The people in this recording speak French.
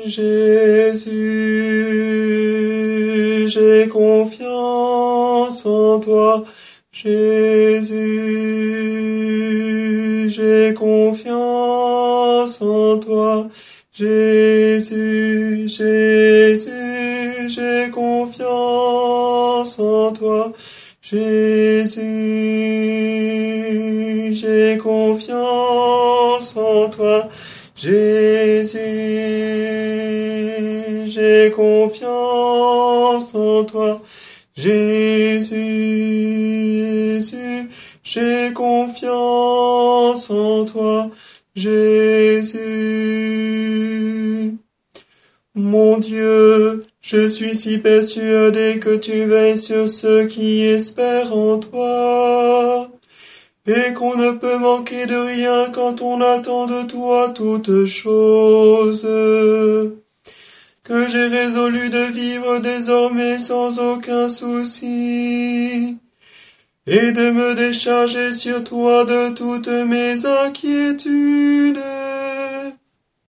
Jésus, j'ai confiance en toi. Jésus, j'ai confiance en toi. Jésus, Jésus, j'ai confiance en toi. Jésus, j'ai confiance en toi. Jésus, j'ai confiance en toi. Jésus, Jésus, j'ai confiance en toi. Jésus. Mon Dieu, je suis si persuadé que tu veilles sur ceux qui espèrent en toi, et qu'on ne peut manquer de rien quand on attend de toi toutes choses, que j'ai résolu de vivre désormais sans aucun souci, et de me décharger sur toi de toutes mes inquiétudes.